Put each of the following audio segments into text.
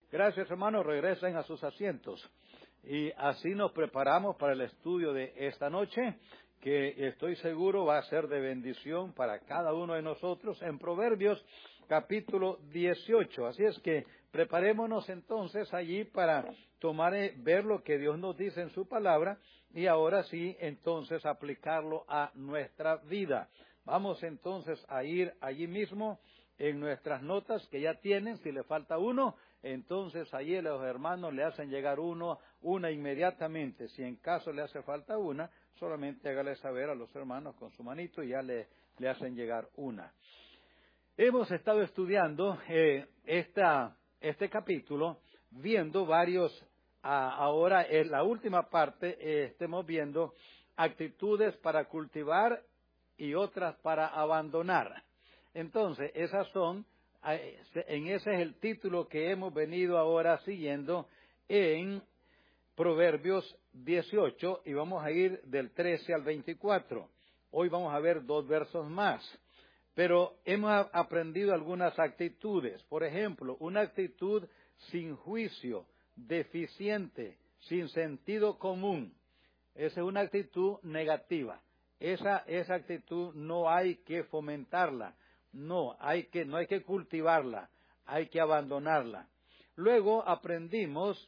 Gracias, hermanos. Regresen a sus asientos. Y así nos preparamos para el estudio de esta noche, que estoy seguro va a ser de bendición para cada uno de nosotros en Proverbios capítulo 18. Así es que preparémonos entonces allí para ver lo que Dios nos dice en su palabra y ahora sí entonces aplicarlo a nuestra vida. Vamos entonces a ir allí mismo en nuestras notas que ya tienen. Si le falta uno, entonces allí los hermanos le hacen llegar una inmediatamente. Si en caso le hace falta una, solamente hágale saber a los hermanos con su manito y ya le hacen llegar una. Hemos estado estudiando este capítulo, viendo varios, ahora en la última parte estemos viendo actitudes para cultivar y otras para abandonar. Entonces, ese es el título que hemos venido ahora siguiendo en Proverbios 18 y vamos a ir del 13 al 24. Hoy vamos a ver 2 versos más, pero hemos aprendido algunas actitudes. Por ejemplo, una actitud sin juicio, deficiente, sin sentido común. Esa es una actitud negativa. Esa actitud no hay que fomentarla. No hay que cultivarla, hay que abandonarla. Luego aprendimos,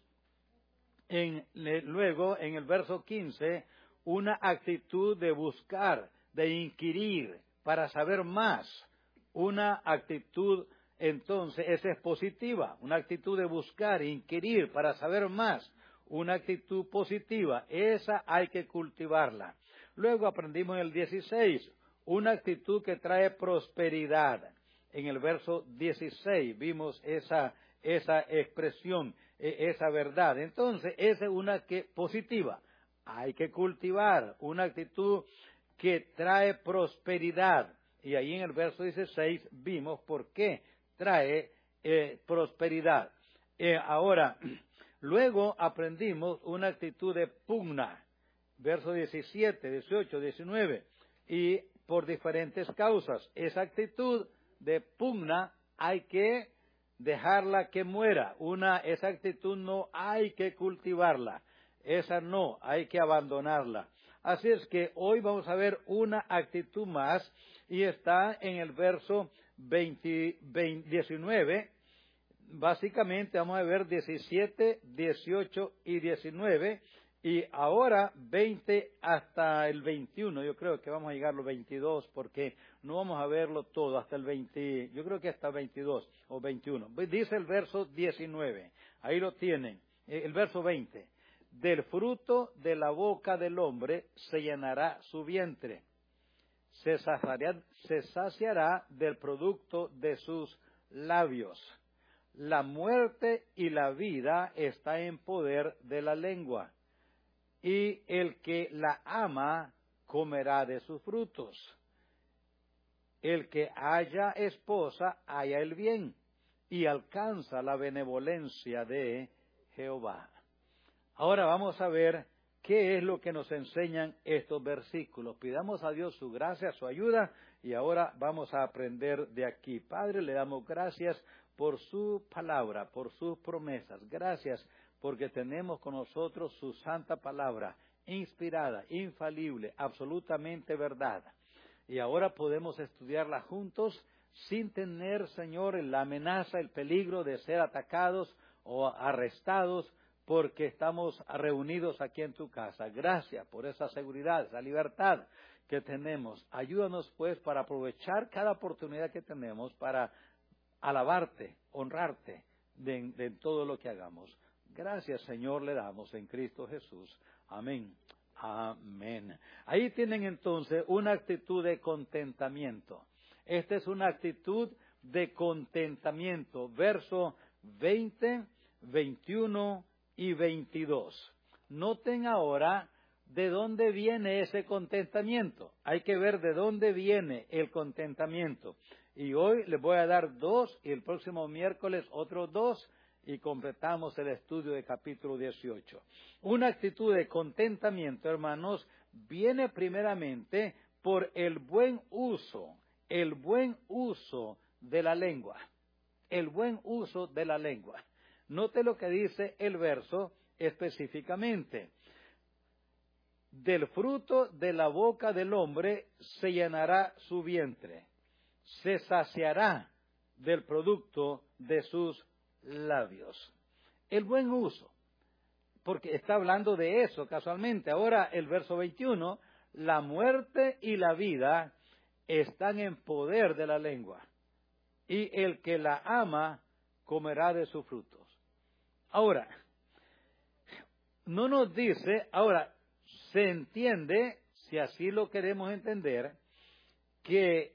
luego en el verso 15, una actitud de buscar, de inquirir, para saber más. Una actitud, entonces, esa es positiva, una actitud de buscar, inquirir, para saber más. Una actitud positiva, esa hay que cultivarla. Luego aprendimos en el 16, una actitud que trae prosperidad. En el verso 16 vimos esa expresión, esa verdad. Entonces, esa es una positiva. Hay que cultivar una actitud que trae prosperidad. Y ahí en el verso 16 vimos por qué trae prosperidad. Ahora, luego aprendimos una actitud de pugna. Verso 17, 18, 19. Y por diferentes causas. Esa actitud de pugna hay que dejarla que muera. Esa actitud no hay que cultivarla. Esa no, hay que abandonarla. Así es que hoy vamos a ver una actitud más y está en el verso 19. Básicamente vamos a ver 17, 18 y 19. Y ahora 20 hasta el 21, yo creo que vamos a llegar a los 22 porque no vamos a verlo todo hasta el 20, yo creo que hasta 22 o 21. Dice el verso 19, ahí lo tienen, el verso 20. Del fruto de la boca del hombre se llenará su vientre, se saciará del producto de sus labios. La muerte y la vida está en poder de la lengua. Y el que la ama comerá de sus frutos. El que haya esposa halla el bien y alcanza la benevolencia de Jehová. Ahora vamos a ver qué es lo que nos enseñan estos versículos. Pidamos a Dios su gracia, su ayuda y ahora vamos a aprender de aquí. Padre, le damos gracias por su palabra, por sus promesas. Gracias porque tenemos con nosotros su santa palabra, inspirada, infalible, absolutamente verdad. Y ahora podemos estudiarla juntos sin tener, Señor, la amenaza, el peligro de ser atacados o arrestados porque estamos reunidos aquí en tu casa. Gracias por esa seguridad, esa libertad que tenemos. Ayúdanos, pues, para aprovechar cada oportunidad que tenemos para alabarte, honrarte de todo lo que hagamos. Gracias, Señor, le damos en Cristo Jesús. Amén. Amén. Ahí tienen entonces una actitud de contentamiento. Esta es una actitud de contentamiento. Verso 20, 21 y 22. Noten ahora de dónde viene ese contentamiento. Hay que ver de dónde viene el contentamiento. Y hoy les voy a dar 2 y el próximo miércoles otros 2. Y completamos el estudio de capítulo 18. Una actitud de contentamiento, hermanos, viene primeramente por el buen uso de la lengua. El buen uso de la lengua. Note lo que dice el verso específicamente. Del fruto de la boca del hombre se llenará su vientre, se saciará del producto de sus labios. El buen uso, porque está hablando de eso casualmente. Ahora el verso 21, la muerte y la vida están en poder de la lengua, y el que la ama comerá de sus frutos. Ahora, no nos dice, ahora, se entiende, si así lo queremos entender, que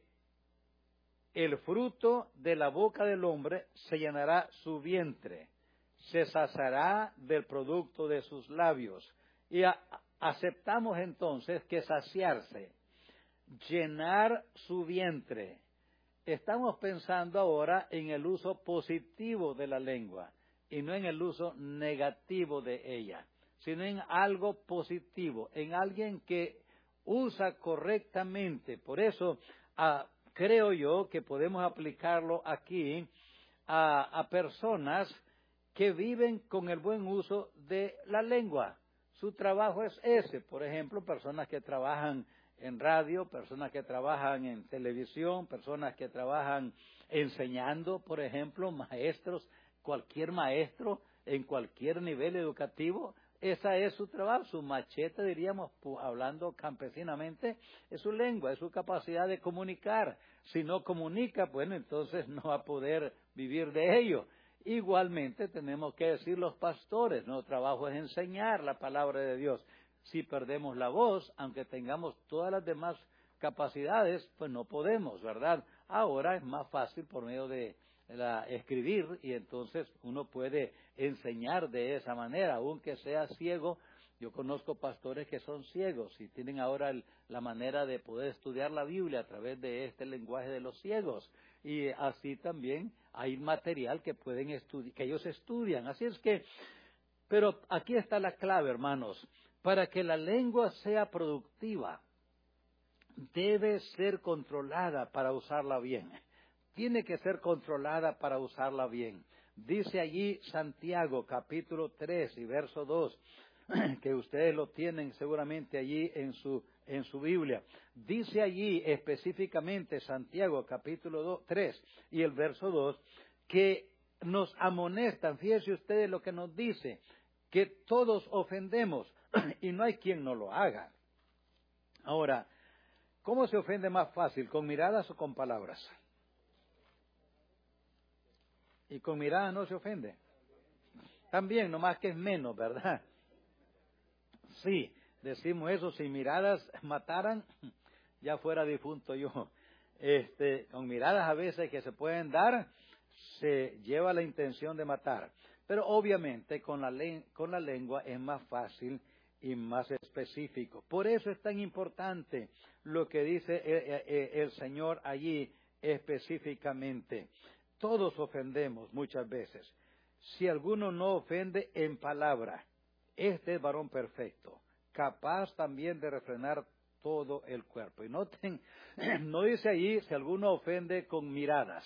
el fruto de la boca del hombre se llenará su vientre, se saciará del producto de sus labios. Y aceptamos entonces que saciarse, llenar su vientre. Estamos pensando ahora en el uso positivo de la lengua y no en el uso negativo de ella, sino en algo positivo, en alguien que usa correctamente. Por eso creo yo que podemos aplicarlo aquí a personas que viven con el buen uso de la lengua. Su trabajo es ese. Por ejemplo, personas que trabajan en radio, personas que trabajan en televisión, personas que trabajan enseñando, por ejemplo, maestros, cualquier maestro en cualquier nivel educativo. Esa es su trabajo, su machete, diríamos, hablando campesinamente, es su lengua, es su capacidad de comunicar. Si no comunica, bueno, entonces no va a poder vivir de ello. Igualmente tenemos que decir los pastores, nuestro trabajo es enseñar la palabra de Dios. Si perdemos la voz, aunque tengamos todas las demás capacidades, pues no podemos, ¿verdad? Ahora es más fácil por medio de escribir, y entonces uno puede enseñar de esa manera, aunque sea ciego. Yo conozco pastores que son ciegos y tienen ahora la manera de poder estudiar la Biblia a través de este lenguaje de los ciegos, y así también hay material que pueden que ellos estudian. Así es que, pero aquí está la clave, hermanos. Para que la lengua sea productiva, debe ser controlada para usarla bien. Tiene que ser controlada para usarla bien. Dice allí Santiago, capítulo 3 y verso 2, que ustedes lo tienen seguramente allí en su Biblia. Dice allí específicamente Santiago, capítulo 3 y el verso 2, que nos amonestan. Fíjense ustedes lo que nos dice, que todos ofendemos y no hay quien no lo haga. Ahora, ¿cómo se ofende más fácil? ¿Con miradas o con palabras? Y con miradas no se ofende. También, nomás que es menos, ¿verdad? Sí, decimos eso, si miradas mataran, ya fuera difunto yo. Con miradas a veces que se pueden dar, se lleva la intención de matar. Pero obviamente con la lengua es más fácil y más específico. Por eso es tan importante lo que dice el Señor allí específicamente. Todos ofendemos muchas veces. Si alguno no ofende en palabra, este es varón perfecto, capaz también de refrenar todo el cuerpo. Y noten, no dice allí si alguno ofende con miradas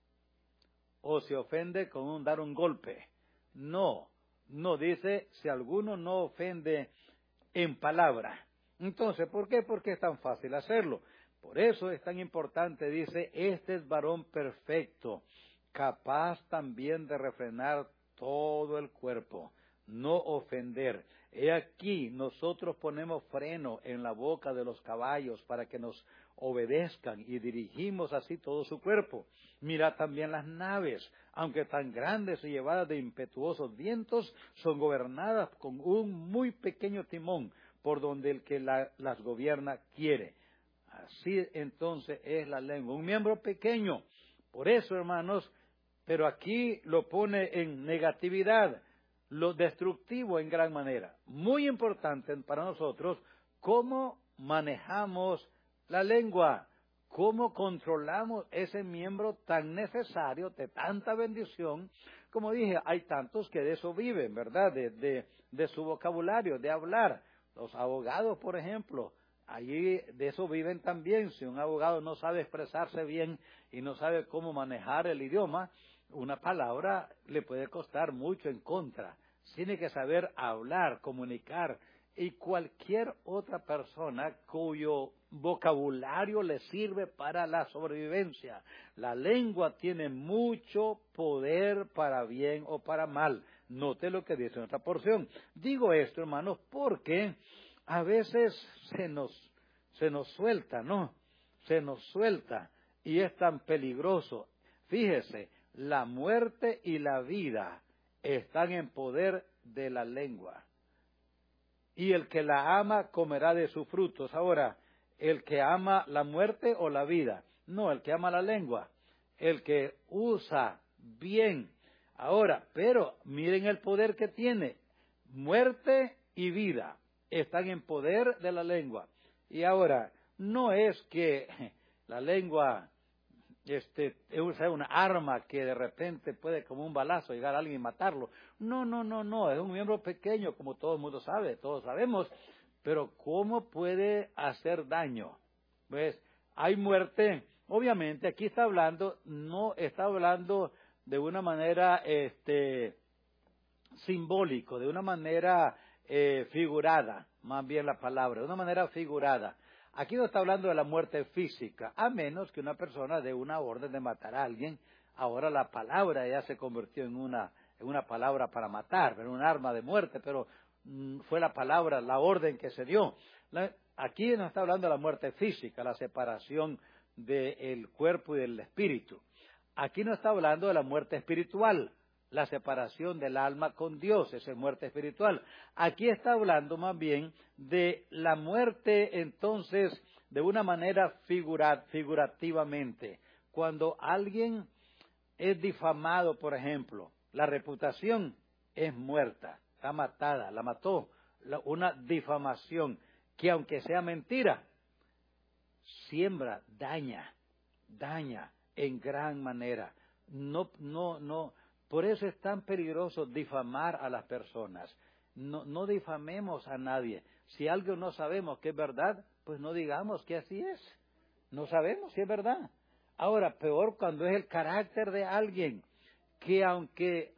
o se ofende con dar un golpe. No dice si alguno no ofende en palabra. Entonces, ¿por qué? Porque es tan fácil hacerlo. Por eso es tan importante, dice, este es varón perfecto, capaz también de refrenar todo el cuerpo, no ofender. He aquí, nosotros ponemos freno en la boca de los caballos para que nos obedezcan y dirigimos así todo su cuerpo. Mira también las naves, aunque tan grandes y llevadas de impetuosos vientos, son gobernadas con un muy pequeño timón por donde el que las gobierna quiere. Así entonces es la lengua, un miembro pequeño. Por eso, hermanos, pero aquí lo pone en negatividad, lo destructivo en gran manera. Muy importante para nosotros cómo manejamos la lengua, cómo controlamos ese miembro tan necesario, de tanta bendición. Como dije, hay tantos que de eso viven, ¿verdad? De su vocabulario, de hablar. Los abogados, por ejemplo, allí de eso viven también. Si un abogado no sabe expresarse bien y no sabe cómo manejar el idioma, una palabra le puede costar mucho en contra. Tiene que saber hablar, comunicar, y cualquier otra persona cuyo vocabulario le sirve para la sobrevivencia. La lengua tiene mucho poder para bien o para mal. Note lo que dice en otra porción. Digo esto, hermanos, porque a veces se nos suelta, ¿no? Se nos suelta y es tan peligroso. Fíjese, la muerte y la vida están en poder de la lengua. Y el que la ama comerá de sus frutos. Ahora, ¿el que ama la muerte o la vida? No, el que ama la lengua. El que usa bien. Ahora, pero miren el poder que tiene. Muerte y vida están en poder de la lengua. Y ahora, no es que la lengua es una arma que de repente puede como un balazo llegar a alguien y matarlo. No, es un miembro pequeño, como todo el mundo sabe, todos sabemos, pero ¿cómo puede hacer daño? ¿Ves? Hay muerte, obviamente, aquí no está hablando de una manera simbólico, de una manera figurada, más bien la palabra, de una manera figurada. Aquí no está hablando de la muerte física, a menos que una persona dé una orden de matar a alguien. Ahora la palabra ya se convirtió en una palabra para matar, en un arma de muerte, pero fue la palabra, la orden que se dio. Aquí no está hablando de la muerte física, la separación del cuerpo y del espíritu. Aquí no está hablando de la muerte espiritual, la separación del alma con Dios, esa es muerte espiritual. Aquí está hablando más bien de la muerte, entonces, de una manera figurativamente. Cuando alguien es difamado, por ejemplo, la reputación es muerta, está matada, la mató. Una difamación que aunque sea mentira, siembra, daña en gran manera. No. Por eso es tan peligroso difamar a las personas. No difamemos a nadie. Si algo no sabemos que es verdad, pues no digamos que así es. No sabemos si es verdad. Ahora, peor cuando es el carácter de alguien que aunque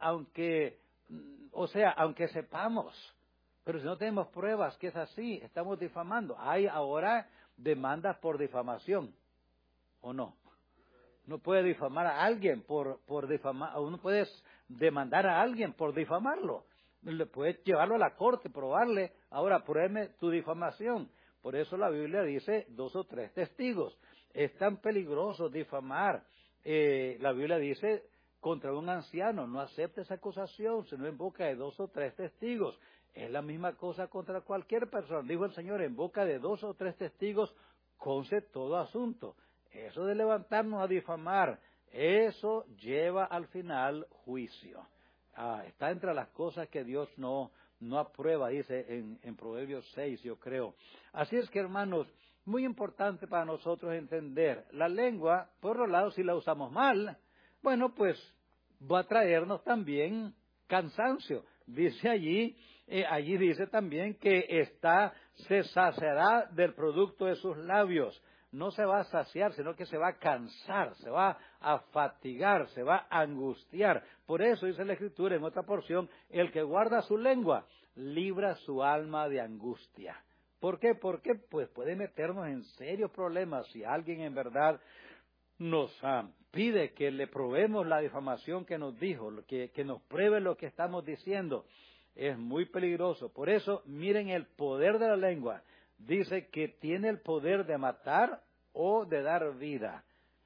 sepamos, pero si no tenemos pruebas que es así, estamos difamando. Hay ahora demandas por difamación, ¿o no? No puede difamar a alguien por difamar, o no puedes demandar a alguien por difamarlo. Le puedes llevarlo a la corte, probarle, ahora pruébeme tu difamación. Por eso la Biblia dice 2 o 3 testigos. Es tan peligroso difamar. La Biblia dice contra un anciano, no aceptes acusación, sino en boca de 2 o 3 testigos. Es la misma cosa contra cualquier persona. Dijo el Señor, en boca de 2 o 3 testigos, conce todo asunto. Eso de levantarnos a difamar, eso lleva al final juicio. Está entre las cosas que Dios no aprueba, dice en Proverbios 6, yo creo. Así es que, hermanos, muy importante para nosotros entender, la lengua, por otro lado, si la usamos mal, bueno, pues va a traernos también cansancio. Dice allí dice también que se saciará del producto de sus labios. No se va a saciar, sino que se va a cansar, se va a fatigar, se va a angustiar. Por eso dice la Escritura en otra porción, el que guarda su lengua, libra su alma de angustia. ¿Por qué? Porque pues puede meternos en serios problemas si alguien en verdad nos pide que le probemos la difamación que nos dijo, que nos pruebe lo que estamos diciendo. Es muy peligroso. Por eso, miren el poder de la lengua. Dice que tiene el poder de matar o de dar vida.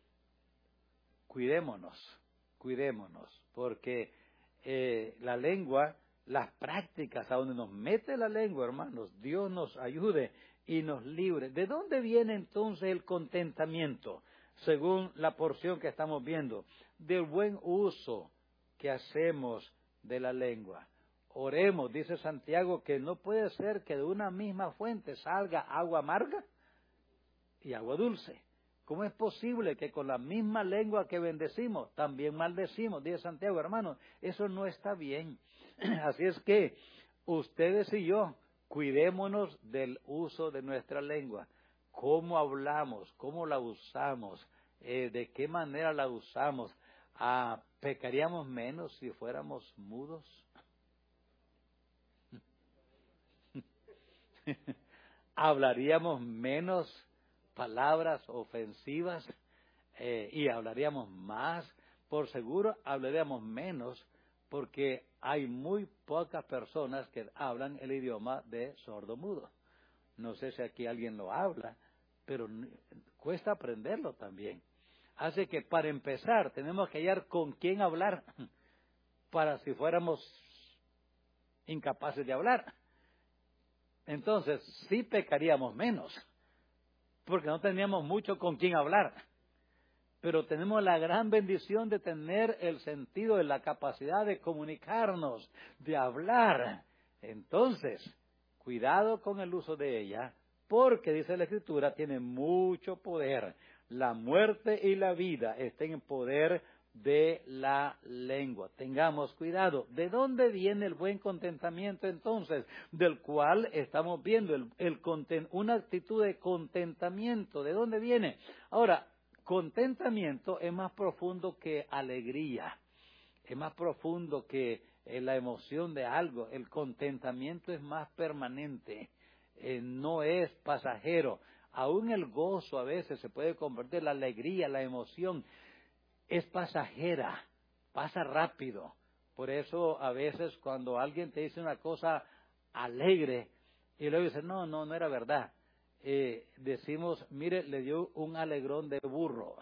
Cuidémonos, porque la lengua, las prácticas, a donde nos mete la lengua, hermanos, Dios nos ayude y nos libre. ¿De dónde viene entonces el contentamiento? Según la porción que estamos viendo, del buen uso que hacemos de la lengua. Oremos, dice Santiago, que no puede ser que de una misma fuente salga agua amarga y agua dulce. ¿Cómo es posible que con la misma lengua que bendecimos, también maldecimos? Dice Santiago, hermanos, eso no está bien. Así es que ustedes y yo, cuidémonos del uso de nuestra lengua. ¿Cómo hablamos? ¿Cómo la usamos? ¿De qué manera la usamos? ¿Pecaríamos menos si fuéramos mudos? ¿Hablaríamos menos palabras ofensivas y hablaríamos más? Por seguro hablaríamos menos, porque hay muy pocas personas que hablan el idioma de sordo-mudo. No sé si aquí alguien lo habla, pero cuesta aprenderlo también. Así que para empezar tenemos que hallar con quién hablar para si fuéramos incapaces de hablar. Entonces sí pecaríamos menos, porque no teníamos mucho con quién hablar. Pero tenemos la gran bendición de tener el sentido de la capacidad de comunicarnos, de hablar. Entonces, cuidado con el uso de ella, porque dice la Escritura, tiene mucho poder. La muerte y la vida están en poder de la lengua. Tengamos cuidado. ¿De dónde viene el buen contentamiento entonces? Del cual estamos viendo una actitud de contentamiento. ¿De dónde viene? Ahora, contentamiento es más profundo que alegría, es más profundo que la emoción de algo. El contentamiento es más permanente, no es pasajero. Aún el gozo a veces se puede convertir, la alegría, la emoción, es pasajera, pasa rápido. Por eso a veces cuando alguien te dice una cosa alegre y luego dice, no era verdad. Decimos, mire, le dio un alegrón de burro.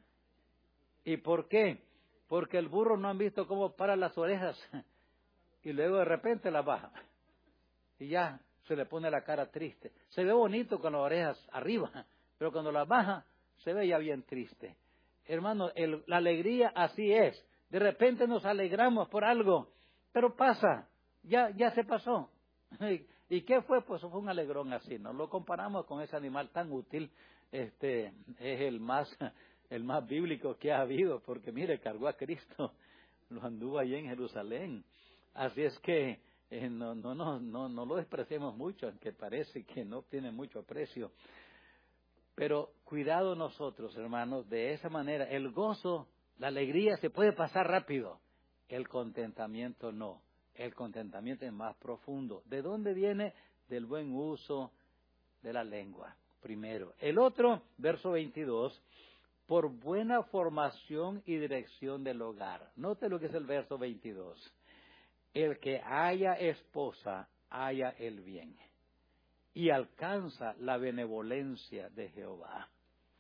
¿Y por qué? Porque el burro no han visto cómo para las orejas y luego de repente las baja y ya se le pone la cara triste. Se ve bonito con las orejas arriba, pero cuando las baja se ve ya bien triste. Hermano, la alegría así es. De repente nos alegramos por algo, pero pasa, ya se pasó. ¿Y qué fue? Pues fue un alegrón así, ¿no? Lo comparamos con ese animal tan útil, es el más bíblico que ha habido, porque mire, cargó a Cristo, lo anduvo allí en Jerusalén. Así es que no lo despreciemos mucho, aunque parece que no tiene mucho aprecio. Pero cuidado nosotros, hermanos, de esa manera. El gozo, la alegría se puede pasar rápido, el contentamiento no. El contentamiento es más profundo. ¿De dónde viene? Del buen uso de la lengua, primero. El otro, verso 22, por buena formación y dirección del hogar. Note lo que es el verso 22. El que haya esposa, haya el bien, y alcanza la benevolencia de Jehová.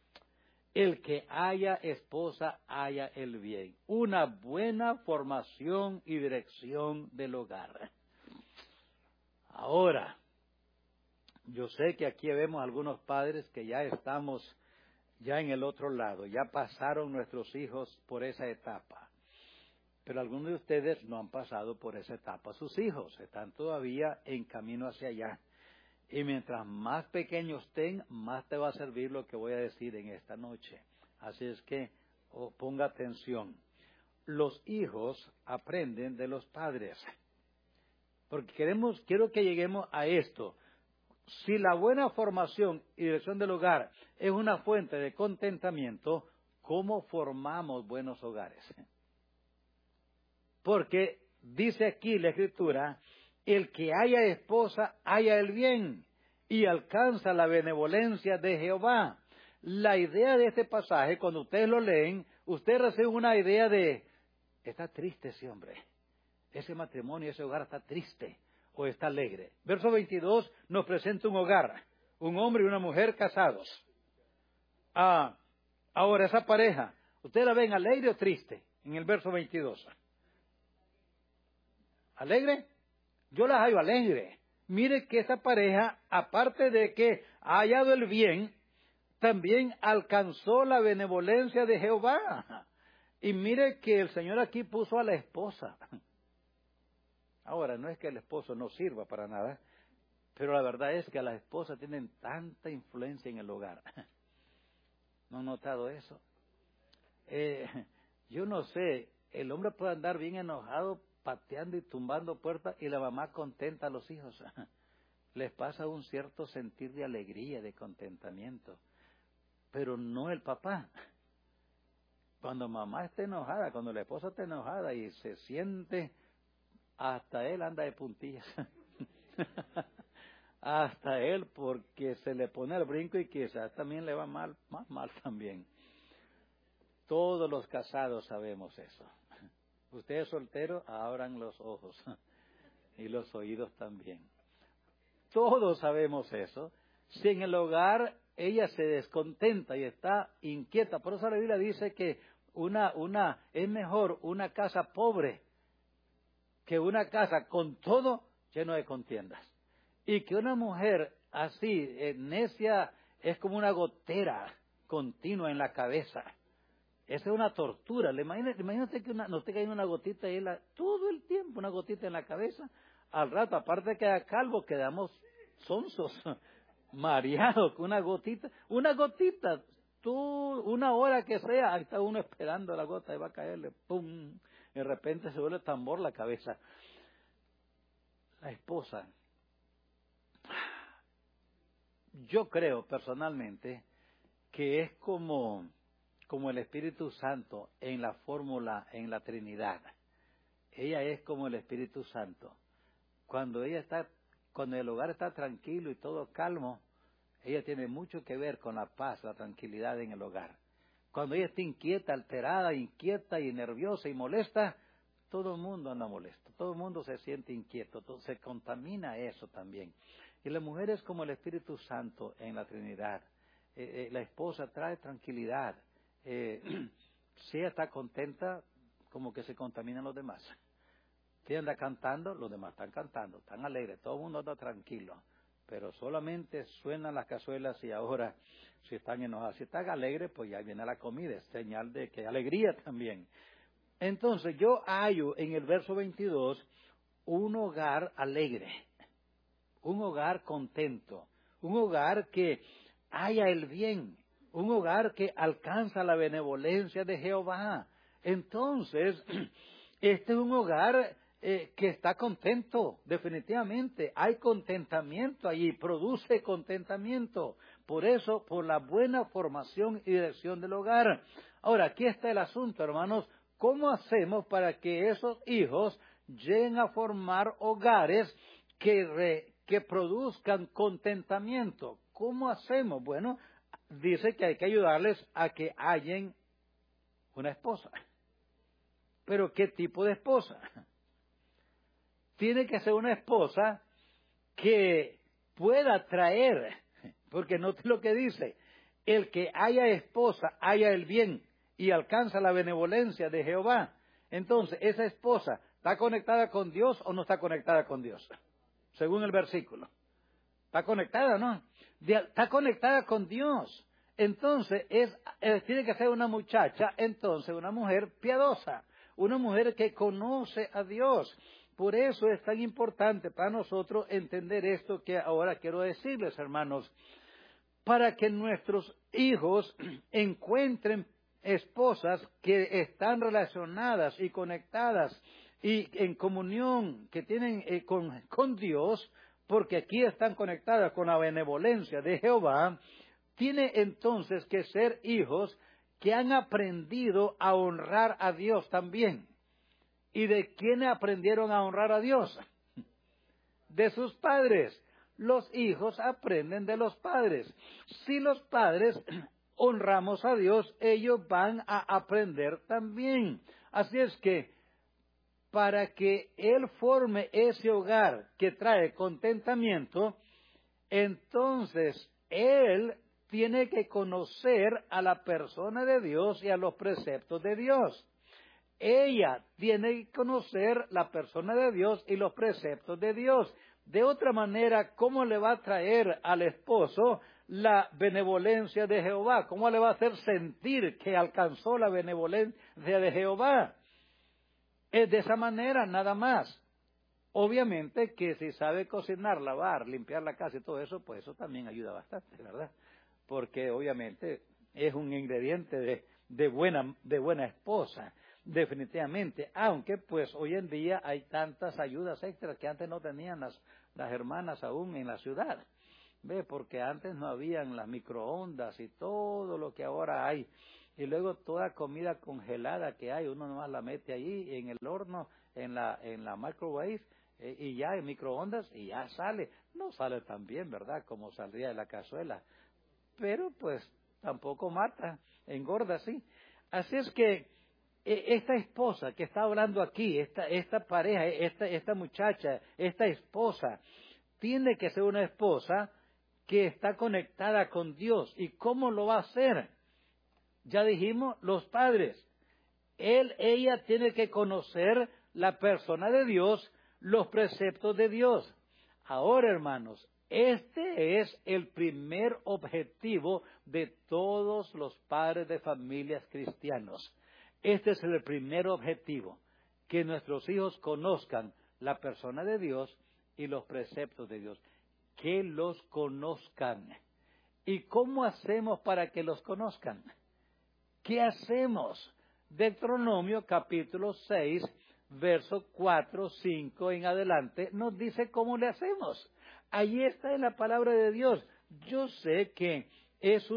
El que haya esposa, haya el bien. Una buena formación y dirección del hogar. Ahora, yo sé que aquí vemos algunos padres que ya estamos ya en el otro lado, ya pasaron nuestros hijos por esa etapa. Pero algunos de ustedes no han pasado por esa etapa. Sus hijos están todavía en camino hacia allá. Y mientras más pequeños estén, más te va a servir lo que voy a decir en esta noche. Así es que ponga atención. Los hijos aprenden de los padres. Porque quiero que lleguemos a esto. Si la buena formación y dirección del hogar es una fuente de contentamiento, ¿cómo formamos buenos hogares? Porque dice aquí la Escritura, el que haya esposa, haya el bien, y alcanza la benevolencia de Jehová. La idea de este pasaje, cuando ustedes lo leen, ustedes reciben una idea de, está triste ese hombre, ese matrimonio, ese hogar está triste, o está alegre. Verso 22 nos presenta un hogar, un hombre y una mujer casados. Ahora, esa pareja, ¿ustedes la ven alegre o triste? En el verso 22. ¿Alegre? Yo la hallo alegre. Mire que esa pareja, aparte de que ha hallado el bien, también alcanzó la benevolencia de Jehová. Y mire que el Señor aquí puso a la esposa. Ahora, no es que el esposo no sirva para nada, pero la verdad es que las esposas tienen tanta influencia en el hogar. ¿No han notado eso? Yo no sé, el hombre puede andar bien enojado, pateando y tumbando puertas, y la mamá contenta a los hijos. Les pasa un cierto sentir de alegría, de contentamiento, pero no el papá. Cuando mamá está enojada, cuando la esposa está enojada y se siente, hasta él anda de puntillas. Hasta él, porque se le pone el brinco y quizás también le va mal, más mal también. Todos los casados sabemos eso. Ustedes solteros, abran los ojos y los oídos también. Todos sabemos eso. Si en el hogar ella se descontenta y está inquieta, por eso la Biblia dice que es mejor una casa pobre que una casa con todo lleno de contiendas. Y que una mujer así, necia, es como una gotera continua en la cabeza. Esa es una tortura. Imagínate que no te cae una gotita y todo el tiempo una gotita en la cabeza. Al rato, aparte de que queda calvo, quedamos sonsos, mareados con una gotita. Una gotita, una hora que sea, ahí está uno esperando la gota y va a caerle, ¡pum! De repente se vuelve tambor la cabeza. La esposa. Yo creo personalmente que es como el Espíritu Santo en la fórmula, en la Trinidad. Ella es como el Espíritu Santo. Cuando el hogar está tranquilo y todo calmo, ella tiene mucho que ver con la paz, la tranquilidad en el hogar. Cuando ella está inquieta, alterada, inquieta y nerviosa y molesta, todo el mundo anda molesto, todo el mundo se siente inquieto, se contamina eso también. Y la mujer es como el Espíritu Santo en la Trinidad. La esposa trae tranquilidad. Si ella está contenta, como que se contaminan los demás. Si ella anda cantando, los demás están cantando, están alegres, todo el mundo anda tranquilo. Pero solamente suenan las cazuelas y ahora, si están enojados, si están alegres, pues ya viene la comida, es señal de que hay alegría también. Entonces yo hallo en el verso 22 un hogar alegre, un hogar contento, un hogar que haya el bien, un hogar que alcanza la benevolencia de Jehová. Entonces, este es un hogar que está contento, definitivamente. Hay contentamiento allí, produce contentamiento. Por eso, por la buena formación y dirección del hogar. Ahora, aquí está el asunto, hermanos. ¿Cómo hacemos para que esos hijos lleguen a formar hogares que produzcan contentamiento? ¿Cómo hacemos? Bueno, dice que hay que ayudarles a que hallen una esposa. ¿Pero qué tipo de esposa? Tiene que ser una esposa que pueda traer, porque note lo que dice, el que haya esposa, haya el bien y alcanza la benevolencia de Jehová. Entonces, esa esposa, ¿está conectada con Dios o no está conectada con Dios? Según el versículo. ¿Está conectada, no? Está conectada con Dios. Entonces, tiene que ser una muchacha, entonces una mujer piadosa, una mujer que conoce a Dios. Por eso es tan importante para nosotros entender esto que ahora quiero decirles, hermanos, para que nuestros hijos encuentren esposas que están relacionadas y conectadas y en comunión, que tienen con Dios, porque aquí están conectadas con la benevolencia de Jehová. Tiene entonces que ser hijos que han aprendido a honrar a Dios también. ¿Y de quiénes aprendieron a honrar a Dios? De sus padres. Los hijos aprenden de los padres. Si los padres honramos a Dios, ellos van a aprender también. Así es que, para que Él forme ese hogar que trae contentamiento, entonces Él tiene que conocer a la persona de Dios y a los preceptos de Dios. Ella tiene que conocer la persona de Dios y los preceptos de Dios. De otra manera, ¿cómo le va a traer al esposo la benevolencia de Jehová? ¿Cómo le va a hacer sentir que alcanzó la benevolencia de Jehová? Es de esa manera, nada más. Obviamente que si sabe cocinar, lavar, limpiar la casa y todo eso, pues eso también ayuda bastante, ¿verdad? Porque obviamente es un ingrediente de buena esposa, definitivamente. Aunque pues hoy en día hay tantas ayudas extras que antes no tenían las hermanas aún en la ciudad. ¿Ve? Porque antes no habían las microondas y todo lo que ahora hay Y luego toda comida congelada que hay, uno nomás la mete ahí en el horno, en la microwave, y ya en microondas, y ya sale. No sale tan bien, ¿verdad?, como saldría de la cazuela. Pero pues tampoco mata, engorda, sí. Así es que esta esposa que está hablando aquí, esta pareja, esta muchacha, esta esposa, tiene que ser una esposa que está conectada con Dios. ¿Y cómo lo va a hacer? Ya dijimos, los padres. Ella tiene que conocer la persona de Dios, los preceptos de Dios. Ahora, hermanos, este es el primer objetivo de todos los padres de familias cristianos. Este es el primer objetivo, que nuestros hijos conozcan la persona de Dios y los preceptos de Dios. Que los conozcan. ¿Y cómo hacemos para que los conozcan? ¿Qué hacemos? Deuteronomio capítulo 6, verso 4, 5 en adelante, nos dice cómo le hacemos. Allí está en la palabra de Dios. Yo sé que es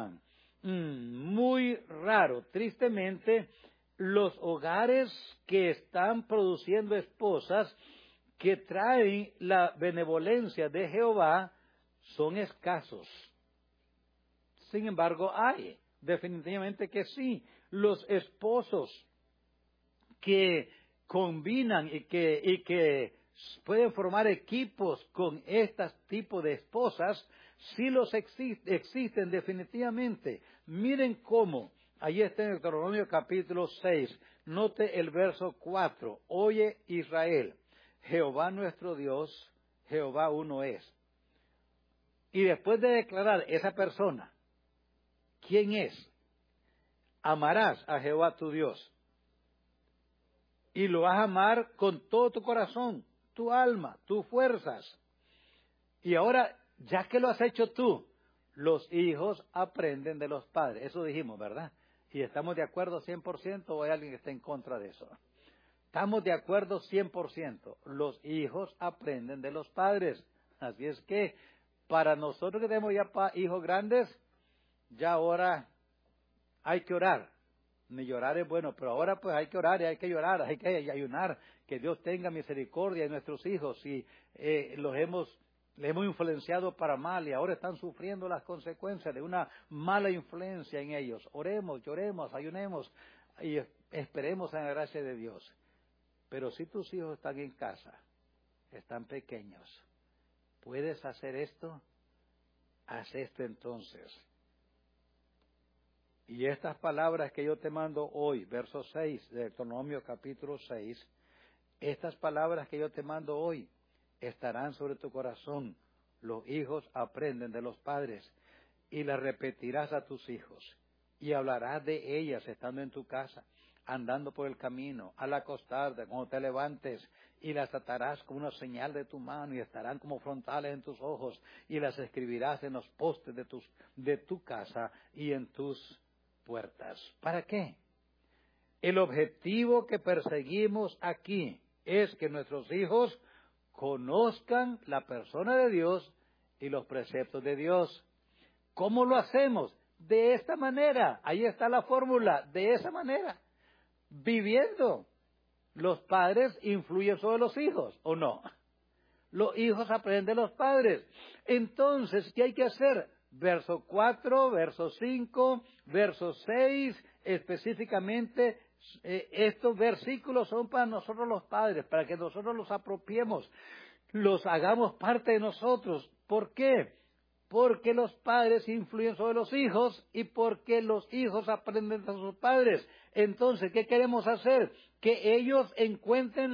muy raro, tristemente, los hogares que están produciendo esposas que traen la benevolencia de Jehová son escasos. Sin embargo, hay, definitivamente que sí, los esposos que combinan y que pueden formar equipos con este tipo de esposas, sí los existen definitivamente. Miren cómo, ahí está en Deuteronomio capítulo 6, note el verso 4, oye Israel, Jehová nuestro Dios, Jehová uno es. Y después de declarar esa persona, ¿quién es? Amarás a Jehová tu Dios. Y lo vas a amar con todo tu corazón, tu alma, tus fuerzas. Y ahora, ya que lo has hecho tú, los hijos aprenden de los padres. Eso dijimos, ¿verdad? ¿Y estamos de acuerdo 100% o hay alguien que está en contra de eso? Estamos de acuerdo 100%. Los hijos aprenden de los padres. Así es que, para nosotros que tenemos ya hijos grandes, ya ahora hay que orar. Ni llorar es bueno, pero ahora pues hay que orar y hay que llorar, hay que ayunar, que Dios tenga misericordia de nuestros hijos y les hemos influenciado para mal y ahora están sufriendo las consecuencias de una mala influencia en ellos. Oremos, lloremos, ayunemos y esperemos en la gracia de Dios. Pero si tus hijos están en casa, están pequeños, ¿puedes hacer esto? Haz esto entonces. Y estas palabras que yo te mando hoy, verso 6 de Deuteronomio capítulo 6, estas palabras que yo te mando hoy estarán sobre tu corazón. Los hijos aprenden de los padres y las repetirás a tus hijos y hablarás de ellas estando en tu casa, andando por el camino, al acostarte, cuando te levantes, y las atarás como una señal de tu mano y estarán como frontales en tus ojos y las escribirás en los postes de tu casa y en tus puertas. ¿Para qué? El objetivo que perseguimos aquí es que nuestros hijos conozcan la persona de Dios y los preceptos de Dios. ¿Cómo lo hacemos? De esta manera. Ahí está la fórmula. De esa manera. Viviendo. Los padres influyen sobre los hijos, ¿o no? Los hijos aprenden de los padres. Entonces, ¿qué hay que hacer? Verso 4, verso 5, verso 6, específicamente, estos versículos son para nosotros los padres, para que nosotros los apropiemos, los hagamos parte de nosotros. ¿Por qué? Porque los padres influyen sobre los hijos y porque los hijos aprenden de sus padres. Entonces, ¿qué queremos hacer? Que ellos encuentren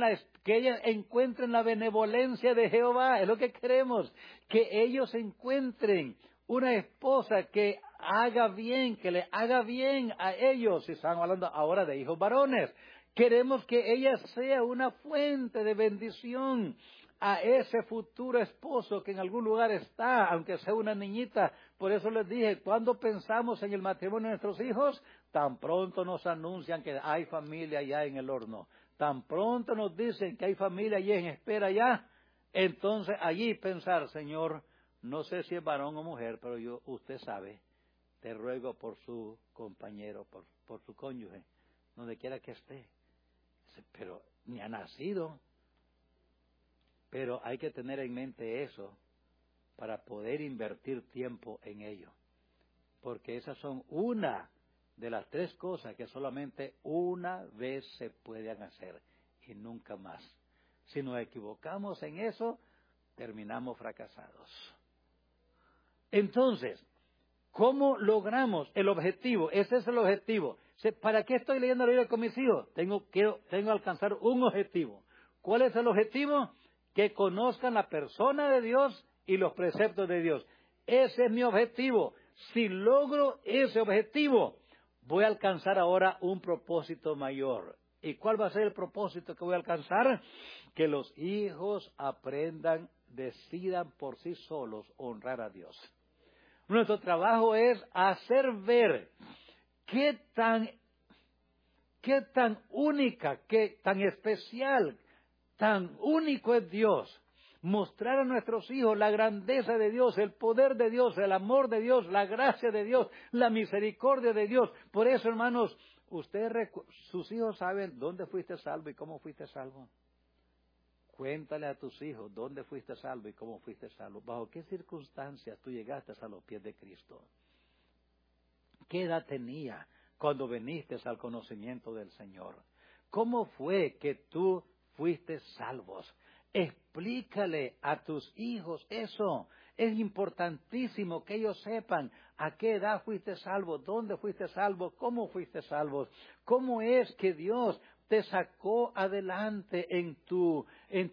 la benevolencia de Jehová, es lo que queremos, que ellos encuentren una esposa que haga bien, que le haga bien a ellos, si estamos hablando ahora de hijos varones. Queremos que ella sea una fuente de bendición a ese futuro esposo que en algún lugar está, aunque sea una niñita. Por eso les dije, cuando pensamos en el matrimonio de nuestros hijos, tan pronto nos anuncian que hay familia ya en el horno. Tan pronto nos dicen que hay familia ya en espera ya. Entonces allí pensar, Señor, no sé si es varón o mujer, pero usted sabe, te ruego por su compañero, por su cónyuge, donde quiera que esté. Pero ni ha nacido. Pero hay que tener en mente eso para poder invertir tiempo en ello. Porque esas son una de las 3 cosas que solamente una vez se pueden hacer y nunca más. Si nos equivocamos en eso, terminamos fracasados. Entonces, ¿cómo logramos el objetivo? Ese es el objetivo. ¿Para qué estoy leyendo la Biblia con mis hijos? Tengo que alcanzar un objetivo. ¿Cuál es el objetivo? Que conozcan la persona de Dios y los preceptos de Dios. Ese es mi objetivo. Si logro ese objetivo, voy a alcanzar ahora un propósito mayor. ¿Y cuál va a ser el propósito que voy a alcanzar? Que los hijos aprendan, decidan por sí solos honrar a Dios. Nuestro trabajo es hacer ver qué tan única, qué tan especial, tan único es Dios. Mostrar a nuestros hijos la grandeza de Dios, el poder de Dios, el amor de Dios, la gracia de Dios, la misericordia de Dios. Por eso, hermanos, sus hijos saben dónde fuiste salvo y cómo fuiste salvo. Cuéntale a tus hijos dónde fuiste salvo y cómo fuiste salvo. ¿Bajo qué circunstancias tú llegaste a los pies de Cristo? ¿Qué edad tenía cuando viniste al conocimiento del Señor? ¿Cómo fue que tú fuiste salvos? Explícale a tus hijos eso. Es importantísimo que ellos sepan a qué edad fuiste salvo, dónde fuiste salvo, cómo fuiste salvo, cómo es que Dios te sacó adelante en tu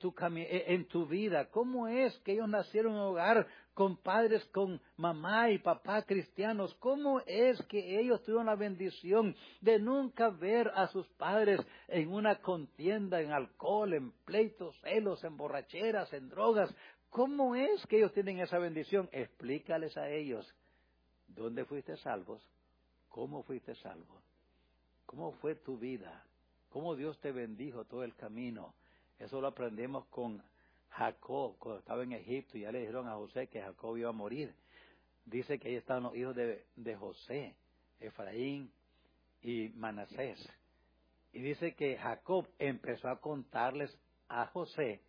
vida, cómo es que ellos nacieron en un hogar con padres, con mamá y papá cristianos, cómo es que ellos tuvieron la bendición de nunca ver a sus padres en una contienda, en alcohol, en pleitos, celos, en borracheras, en drogas. ¿Cómo es que ellos tienen esa bendición? Explícales a ellos dónde fuiste salvos, cómo fuiste salvo, cómo fue tu vida, cómo Dios te bendijo todo el camino. Eso lo aprendemos con Jacob, cuando estaba en Egipto, y ya le dijeron a José que Jacob iba a morir. Dice que ahí estaban los hijos de José, Efraín y Manasés. Y dice que Jacob empezó a contarles a José,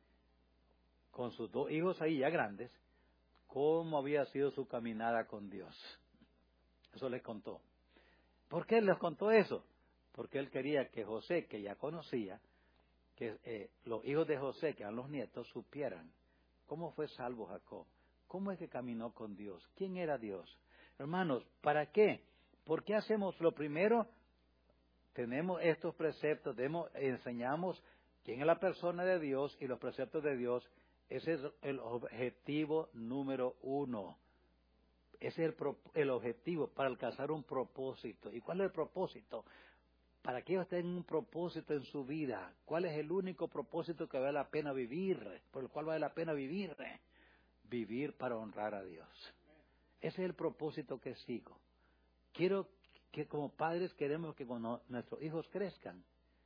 con sus 2 hijos ahí ya grandes, cómo había sido su caminada con Dios. Eso les contó. ¿Por qué les contó eso? Porque él quería que José, que ya conocía, que los hijos de José, que eran los nietos, supieran cómo fue salvo Jacob, cómo es que caminó con Dios, quién era Dios. Hermanos, ¿para qué? ¿Por qué hacemos lo primero? Tenemos estos preceptos, enseñamos quién es la persona de Dios y los preceptos de Dios. Ese es el objetivo número 1. Ese es el objetivo para alcanzar un propósito. ¿Y cuál es el propósito? Para que ellos tengan un propósito en su vida. ¿Cuál es el único propósito que vale la pena vivir? Por el cual vale la pena vivir. Vivir para honrar a Dios. Ese es el propósito que sigo. Quiero que como padres queremos que cuando nuestros hijos crezcan,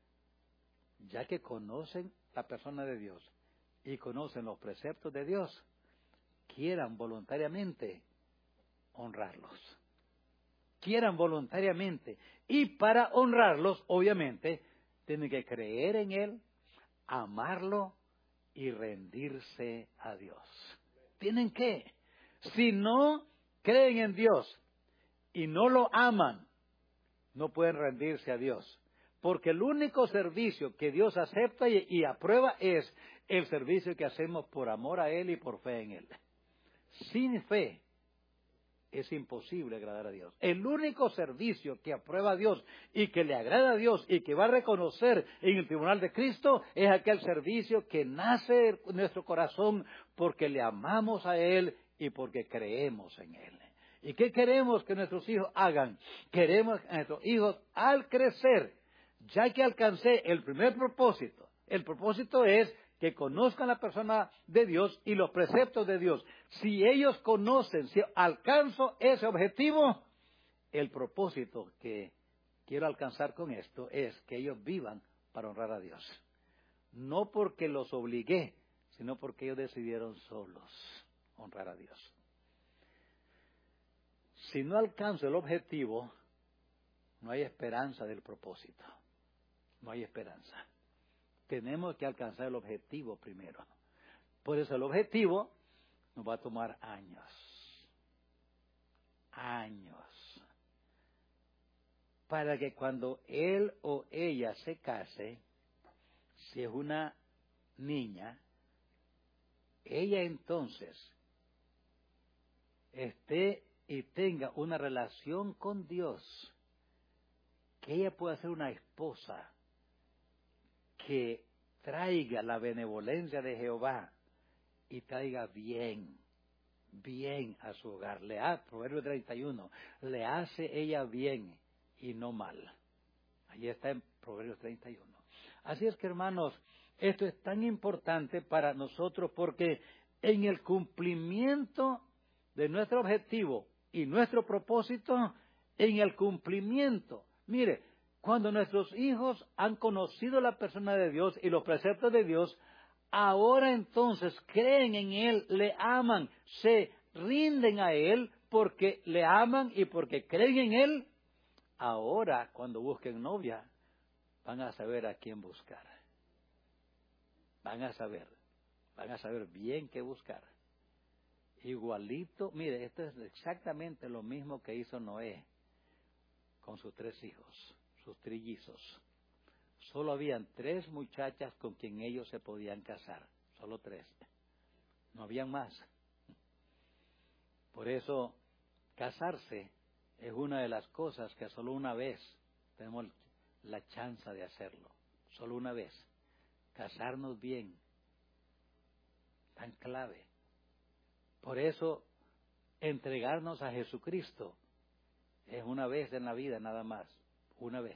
ya que conocen la persona de Dios y conocen los preceptos de Dios, quieran voluntariamente honrarlos. Quieran voluntariamente. Y para honrarlos, obviamente, tienen que creer en Él, amarlo y rendirse a Dios. Tienen que. Si no creen en Dios y no lo aman, no pueden rendirse a Dios. Porque el único servicio que Dios acepta y aprueba es el servicio que hacemos por amor a Él y por fe en Él. Sin fe es imposible agradar a Dios. El único servicio que aprueba a Dios y que le agrada a Dios y que va a reconocer en el tribunal de Cristo es aquel servicio que nace en nuestro corazón porque le amamos a Él y porque creemos en Él. ¿Y qué queremos que nuestros hijos hagan? Queremos que nuestros hijos al crecer, ya que alcancé el primer propósito, el propósito es que conozcan la persona de Dios y los preceptos de Dios. Si ellos conocen, si alcanzo ese objetivo, el propósito que quiero alcanzar con esto es que ellos vivan para honrar a Dios. No porque los obligué, sino porque ellos decidieron solos honrar a Dios. Si no alcanzo el objetivo, no hay esperanza del propósito. No hay esperanza. Tenemos que alcanzar el objetivo primero. Por eso el objetivo nos va a tomar años. Años. Para que cuando él o ella se case, si es una niña, ella entonces esté y tenga una relación con Dios, que ella pueda ser una esposa que traiga la benevolencia de Jehová y traiga bien a su hogar. Proverbio 31, le hace ella bien y no mal. Allí está en Proverbios 31. Así es que, hermanos, esto es tan importante para nosotros porque en el cumplimiento de nuestro objetivo y nuestro propósito, en el cumplimiento, mire, cuando nuestros hijos han conocido la persona de Dios y los preceptos de Dios, ahora entonces creen en Él, le aman, se rinden a Él porque le aman y porque creen en Él. Ahora, cuando busquen novia, van a saber a quién buscar. Van a saber bien qué buscar. Igualito, mire, esto es exactamente lo mismo que hizo Noé con sus 3 hijos, sus trillizos. Solo habían 3 muchachas con quien ellos se podían casar, solo 3. No habían más. Por eso, casarse es una de las cosas que solo una vez tenemos la chance de hacerlo. Solo una vez. Casarnos bien. Tan clave. Por eso, entregarnos a Jesucristo es una vez en la vida nada más. Una vez.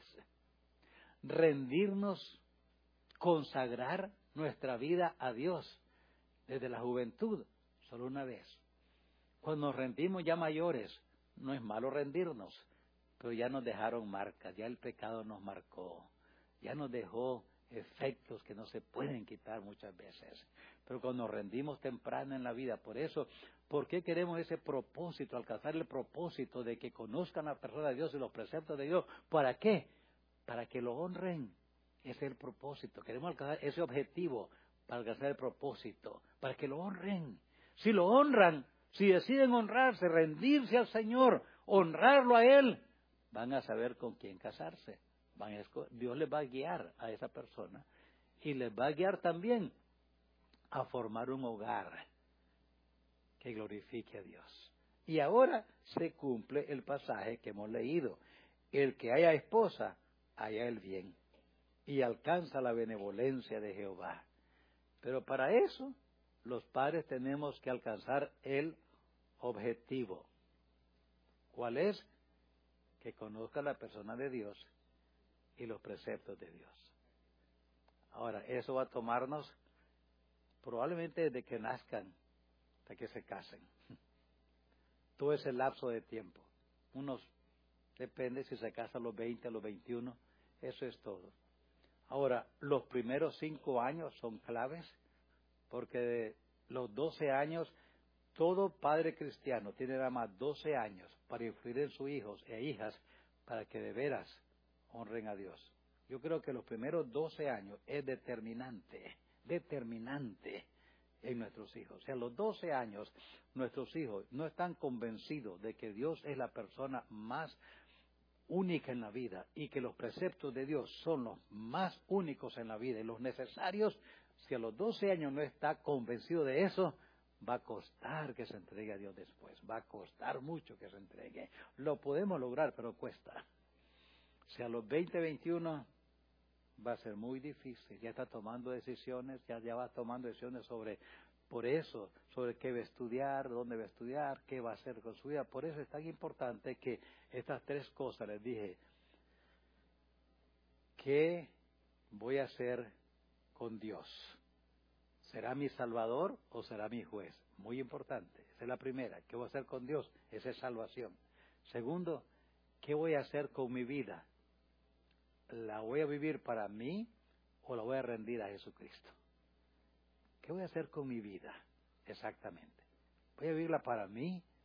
Rendirnos, consagrar nuestra vida a Dios desde la juventud, solo una vez. Cuando nos rendimos ya mayores, no es malo rendirnos, pero ya nos dejaron marcas, ya el pecado nos marcó, ya nos dejó efectos que no se pueden quitar muchas veces. Pero cuando nos rendimos temprano en la vida, por eso, ¿por qué queremos ese propósito, alcanzar el propósito de que conozcan la persona de Dios y los preceptos de Dios? ¿Para qué? Para que lo honren. Ese es el propósito. Queremos alcanzar ese objetivo para alcanzar el propósito, para que lo honren. Si lo honran, si deciden honrarse, rendirse al Señor, honrarlo a Él, van a saber con quién casarse. Dios les va a guiar a esa persona y les va a guiar también a formar un hogar que glorifique a Dios. Y ahora se cumple el pasaje que hemos leído. El que haya esposa, haya el bien y alcanza la benevolencia de Jehová. Pero para eso, los padres tenemos que alcanzar el objetivo. ¿Cuál es? Que conozca la persona de Dios y los preceptos de Dios. Ahora, eso va a tomarnos probablemente desde que nazcan hasta que se casen. Todo ese lapso de tiempo. Depende si se casan a los 20, a los 21, eso es todo. Ahora, los primeros 5 años son claves, porque de los 12 años, todo padre cristiano tiene nada más 12 años para influir en sus hijos e hijas para que de veras honren a Dios. Yo creo que los primeros 12 años es determinante en nuestros hijos. O sea, a los 12 años, nuestros hijos no están convencidos de que Dios es la persona más única en la vida y que los preceptos de Dios son los más únicos en la vida y los necesarios. Si a los 12 años no está convencido de eso, va a costar que se entregue a Dios después. Va a costar mucho que se entregue. Lo podemos lograr, pero cuesta. Si a los 20, 21 va a ser muy difícil. Ya está tomando decisiones, ya va tomando decisiones sobre qué va a estudiar, dónde va a estudiar, qué va a hacer con su vida. Por eso es tan importante que estas 3 cosas les dije. ¿Qué voy a hacer con Dios? ¿Será mi Salvador o será mi juez? Muy importante. Esa es la primera. ¿Qué voy a hacer con Dios? Esa es salvación. Segundo, ¿qué voy a hacer con mi vida? ¿La voy a vivir para mí o la voy a rendir a Jesucristo? ¿Qué voy a hacer con mi vida? Exactamente. ¿Voy a vivirla para mí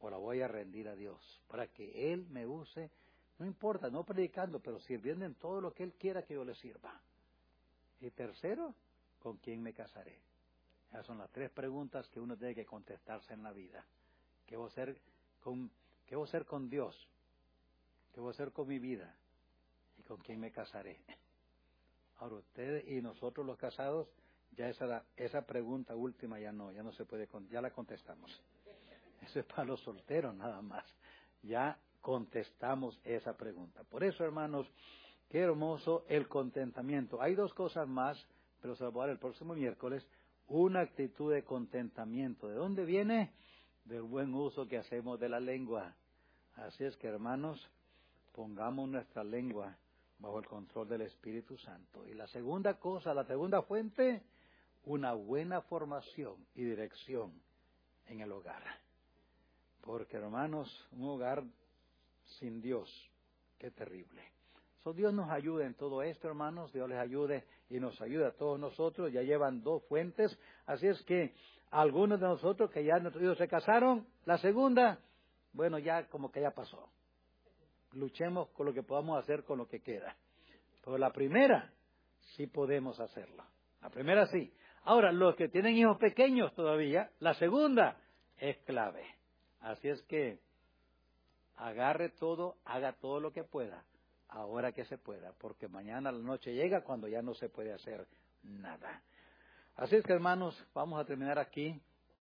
o la voy a rendir a Dios para que Él me use, no importa, no predicando, pero sirviendo en todo lo que Él quiera que yo le sirva? Y tercero, ¿con quién me casaré? Esas son las 3 preguntas que uno tiene que contestarse en la vida. ¿Qué voy a hacer con Dios? ¿Qué voy a hacer con mi vida? ¿Y con quién me casaré? Ahora ustedes y nosotros los casados, ya esa pregunta última ya no se puede, ya la contestamos. Eso es para los solteros nada más. Ya contestamos esa pregunta. Por eso, hermanos, qué hermoso el contentamiento. Hay 2 cosas más, pero se lo voy a dar el próximo miércoles. Una actitud de contentamiento. ¿De dónde viene? Del buen uso que hacemos de la lengua. Así es que, hermanos, pongamos nuestra lengua bajo el control del Espíritu Santo. Y la segunda cosa, la segunda fuente, una buena formación y dirección en el hogar. Porque, hermanos, un hogar sin Dios, qué terrible. Dios nos ayude en todo esto, hermanos. Dios les ayude y nos ayude a todos nosotros. Ya llevan 2 fuentes. Así es que algunos de nosotros que ya nuestros hijos se casaron, la segunda, bueno, ya como que ya pasó. Luchemos con lo que podamos hacer con lo que queda. Pero la primera, sí podemos hacerlo. La primera sí. Ahora, los que tienen hijos pequeños todavía, la segunda es clave. Así es que agarre todo, haga todo lo que pueda, ahora que se pueda, porque mañana la noche llega cuando ya no se puede hacer nada. Así es que, hermanos, vamos a terminar aquí.